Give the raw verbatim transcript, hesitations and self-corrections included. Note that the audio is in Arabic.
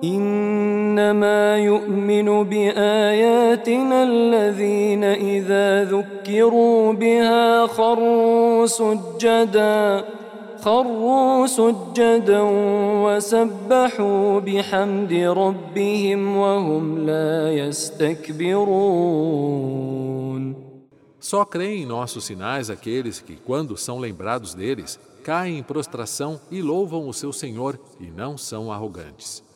إنما يؤمن بآياتنا الذين إذا ذكروا بها خروا سجدا خروا سجدا وسبحوا بحمد ربهم وهم لا يستكبرون. Só creem em nossos sinais aqueles que, quando são lembrados deles, caem em prostração e louvam o seu Senhor e não são arrogantes.